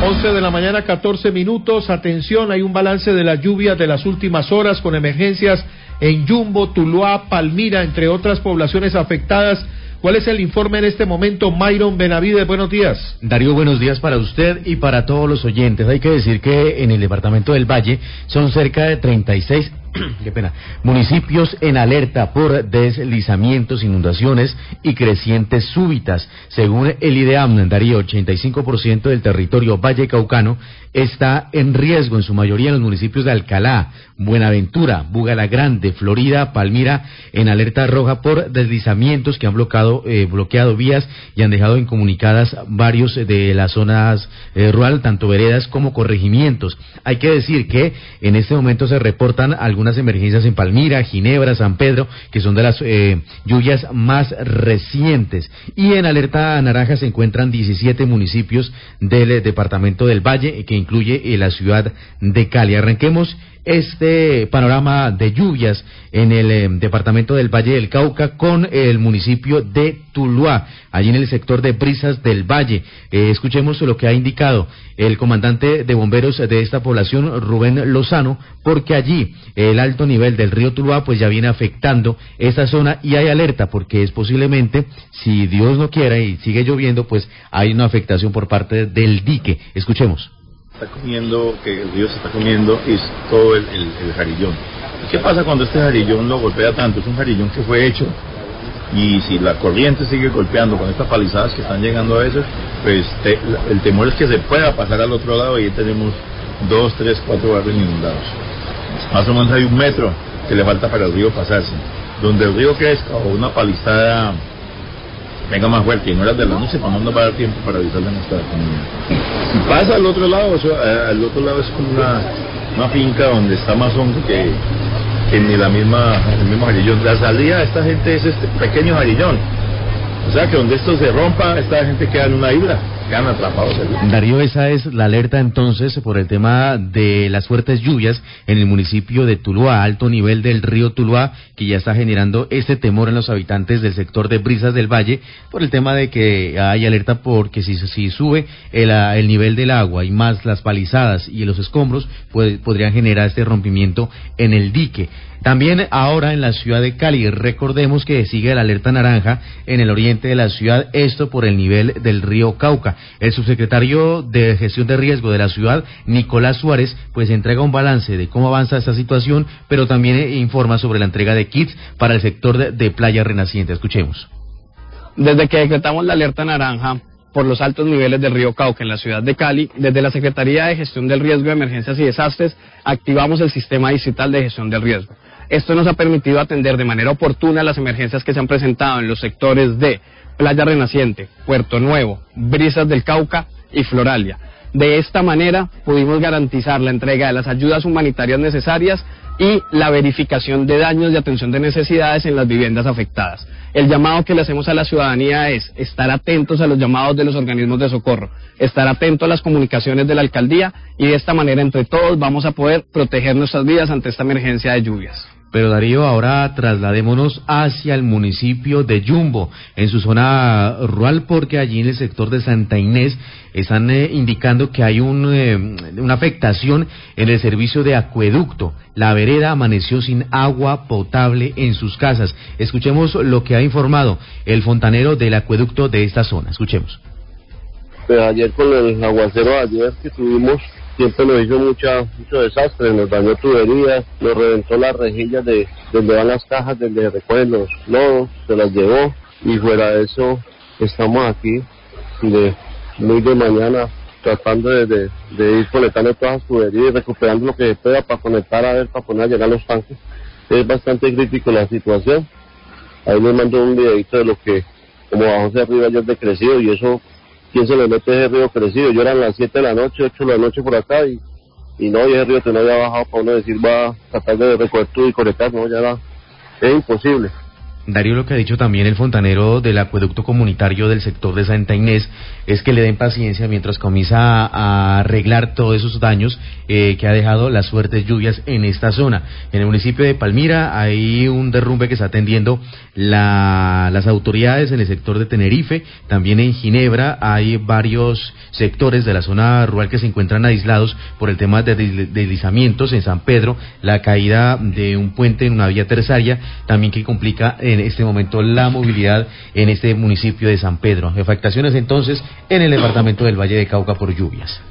11 de la mañana, 14 minutos. Atención, hay un balance de las lluvias de las últimas horas con emergencias en Yumbo, Tuluá, Palmira, entre otras poblaciones afectadas. ¿Cuál es el informe en este momento? Myron Benavides, buenos días. Darío, buenos días para usted y para todos los oyentes. Hay que decir que en el departamento del Valle son cerca de 36 municipios en alerta por deslizamientos, inundaciones y crecientes súbitas. Según el IDEAM, Darío, 85% del territorio vallecaucano está en riesgo, en su mayoría en los municipios de Alcalá, Buenaventura, Bugalagrande, Florida, Palmira, en alerta roja por deslizamientos que han bloqueado vías y han dejado incomunicadas varios de las zonas rural, tanto veredas como corregimientos. Hay que decir que en este momento se reportan algunas emergencias en Palmira, Ginebra, San Pedro, que son de las lluvias más recientes. Y en alerta naranja se encuentran 17 municipios del departamento del Valle, que incluye la ciudad de Cali. Arranquemos este panorama de lluvias en el departamento del Valle del Cauca con el municipio de Tuluá, allí en el sector de Brisas del Valle. Escuchemos lo que ha indicado el comandante de bomberos de esta población, Rubén Lozano, porque allí el alto nivel del río Tuluá pues ya viene afectando esta zona y hay alerta porque es posiblemente, si Dios no quiera y sigue lloviendo, pues hay una afectación por parte del dique. Escuchemos. Está comiendo, que el río se está comiendo, es todo el jarillón. ¿Qué pasa cuando este jarillón lo golpea tanto? Es un jarillón que fue hecho, y si la corriente sigue golpeando con estas palizadas que están llegando a eso, pues el temor es que se pueda pasar al otro lado y ahí tenemos 2, 3, 4 barrios inundados. Más o menos hay 1 metro que le falta para el río pasarse. Donde el río crezca o una palizada venga más fuerte y en horas de la noche, pues no nos va a dar tiempo para avisarle a nuestra comunidad. Si pasa al otro lado, al otro lado es como una finca donde está más hondo que en el mismo jarillón. La salida de esta gente es este pequeño jarillón. O sea que donde esto se rompa, esta gente queda en una isla, quedan atrapados allí. Darío, esa es la alerta entonces por el tema de las fuertes lluvias en el municipio de Tuluá, alto nivel del río Tuluá, que ya está generando este temor en los habitantes del sector de Brisas del Valle, por el tema de que hay alerta porque si sube el nivel del agua y más las palizadas y los escombros, podrían generar este rompimiento en el dique. También ahora en la ciudad de Cali, recordemos que sigue la alerta naranja en el oriente de la ciudad, esto por el nivel del río Cauca. El subsecretario de Gestión de Riesgo de la ciudad, Nicolás Suárez, pues entrega un balance de cómo avanza esta situación, pero también informa sobre la entrega de kits para el sector de Playa Renaciente. Escuchemos. Desde que decretamos la alerta naranja por los altos niveles del río Cauca en la ciudad de Cali, desde la Secretaría de Gestión del Riesgo de Emergencias y Desastres, activamos el sistema digital de gestión del riesgo. Esto nos ha permitido atender de manera oportuna las emergencias que se han presentado en los sectores de Playa Renaciente, Puerto Nuevo, Brisas del Cauca y Floralia. De esta manera pudimos garantizar la entrega de las ayudas humanitarias necesarias y la verificación de daños y atención de necesidades en las viviendas afectadas. El llamado que le hacemos a la ciudadanía es estar atentos a los llamados de los organismos de socorro, estar atentos a las comunicaciones de la alcaldía y de esta manera entre todos vamos a poder proteger nuestras vidas ante esta emergencia de lluvias. Pero Darío, ahora trasladémonos hacia el municipio de Yumbo, en su zona rural, porque allí en el sector de Santa Inés están indicando que hay una afectación en el servicio de acueducto. La vereda amaneció sin agua potable en sus casas. Escuchemos lo que ha informado el fontanero del acueducto de esta zona. Escuchemos. Pues ayer con el aguacero de ayer que tuvimos, siempre nos hizo mucho desastre, nos dañó tuberías, nos reventó las rejillas de donde van las cajas, donde recogen los lodos, se las llevó, y fuera de eso estamos aquí muy de mañana tratando de ir conectando todas las tuberías y recuperando lo que se pueda para conectar para poner a llegar los tanques. Es bastante crítico la situación. Ahí les mando un videito de lo que, como bajó ese río ayer de crecido, y eso, ¿quién se le mete ese río crecido? Yo eran las 7 de la noche, 8 de la noche por acá, y no, y ese río que no había bajado para uno decir va a tratar de recoger todo y conectar, no, ya va, es imposible. Darío, lo que ha dicho también el fontanero del acueducto comunitario del sector de Santa Inés es que le den paciencia mientras comienza a arreglar todos esos daños que ha dejado las fuertes lluvias en esta zona. En el municipio de Palmira hay un derrumbe que está atendiendo las autoridades en el sector de Tenerife. También en Ginebra hay varios sectores de la zona rural que se encuentran aislados por el tema de deslizamientos. En San Pedro, la caída de un puente en una vía terciaria también que complica en este momento la movilidad en este municipio de San Pedro. Afectaciones entonces en el departamento del Valle de Cauca por lluvias.